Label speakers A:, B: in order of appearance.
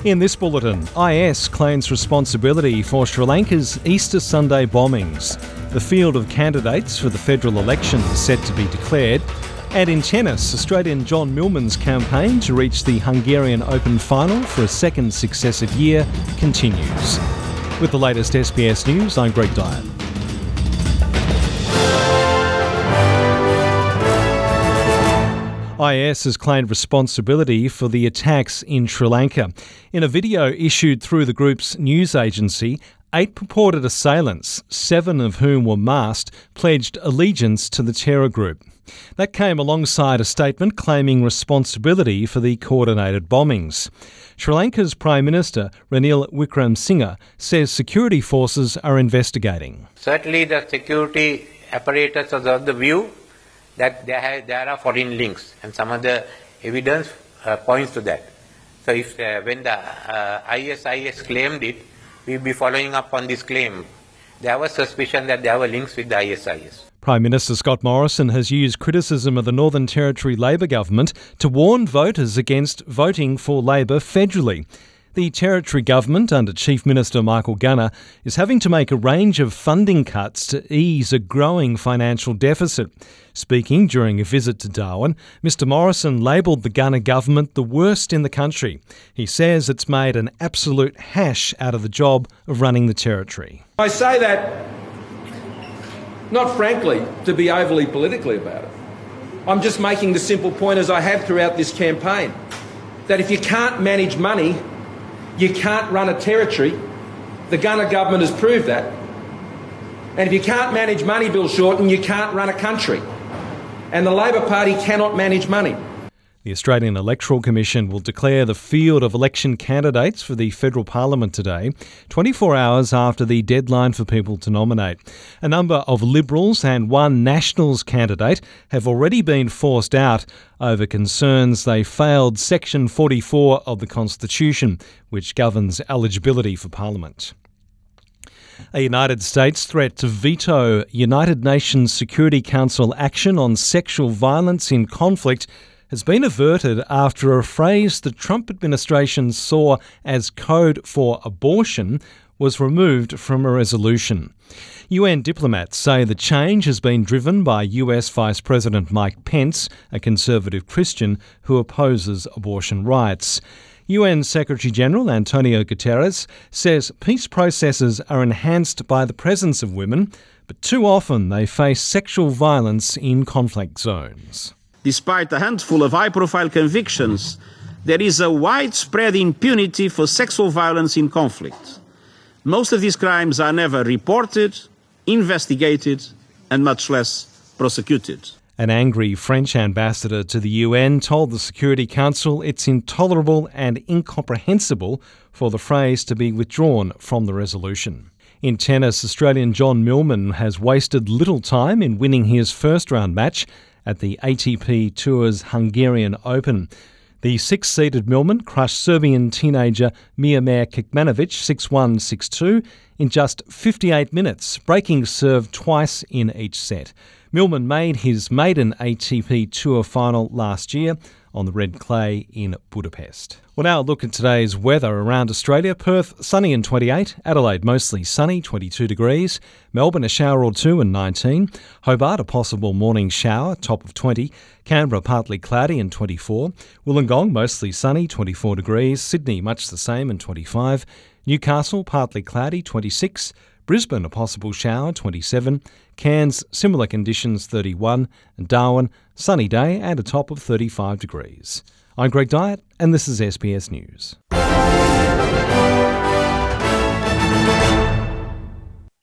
A: In this bulletin, IS claims responsibility for Sri Lanka's Easter Sunday bombings. The field of candidates for the federal election is set to be declared. And in tennis, Australian John Millman's campaign to reach the Hungarian Open final for a second successive year continues. With the latest SBS News, I'm Greg Dyer. IS has claimed responsibility for the attacks in Sri Lanka. In a video issued through the group's news agency, 8 purported assailants, 7 of whom were masked, pledged allegiance to the terror group. That came alongside a statement claiming responsibility for the coordinated bombings. Sri Lanka's Prime Minister, Ranil Wickremesinghe, says security forces are investigating.
B: Certainly the security apparatus is of the view that there are foreign links, and some of the evidence points to that. So if when the ISIS claimed it, we'll be following up on this claim. There was suspicion that there were links with the ISIS.
A: Prime Minister Scott Morrison has used criticism of the Northern Territory Labor government to warn voters against voting for Labor federally. The Territory government, under Chief Minister Michael Gunner, is having to make a range of funding cuts to ease a growing financial deficit. Speaking during a visit to Darwin, Mr Morrison labelled the Gunner government the worst in the country. He says it's made an absolute hash out of the job of running the Territory.
C: I say that not frankly to be overly political about it. I'm just making the simple point, as I have throughout this campaign, that if you can't manage money, you can't run a territory. The Gunner government has proved that. And if you can't manage money, Bill Shorten, you can't run a country. And the Labor Party cannot manage money.
A: The Australian Electoral Commission will declare the field of election candidates for the federal parliament today, 24 hours after the deadline for people to nominate. A number of Liberals and one Nationals candidate have already been forced out over concerns they failed Section 44 of the Constitution, which governs eligibility for parliament. A United States threat to veto United Nations Security Council action on sexual violence in conflict has been averted after a phrase the Trump administration saw as code for abortion was removed from a resolution. UN diplomats say the change has been driven by US Vice President Mike Pence, a conservative Christian who opposes abortion rights. UN Secretary-General Antonio Guterres says peace processes are enhanced by the presence of women, but too often they face sexual violence in conflict zones.
D: Despite a handful of high-profile convictions, there is a widespread impunity for sexual violence in conflict. Most of these crimes are never reported, investigated, and much less prosecuted.
A: An angry French ambassador to the UN told the Security Council it's intolerable and incomprehensible for the phrase to be withdrawn from the resolution. In tennis, Australian John Millman has wasted little time in winning his first-round match at the ATP Tour's Hungarian Open. The 6-seeded Millman crushed Serbian teenager Miomir Kecmanovic 6-1, 6-2 in just 58 minutes, breaking serve twice in each set. Millman made his maiden ATP Tour final last year on the red clay in Budapest. We'll now look at today's weather around Australia. Perth, sunny and 28. Adelaide, mostly sunny, 22 degrees. Melbourne, a shower or two and 19. Hobart, a possible morning shower, top of 20. Canberra, partly cloudy and 24. Wollongong, mostly sunny, 24 degrees. Sydney, much the same and 25. Newcastle, partly cloudy, 26. Brisbane, a possible shower, 27. Cairns, similar conditions, 31. And Darwin, sunny day and a top of 35 degrees. I'm Greg Dyer, and this is SBS News.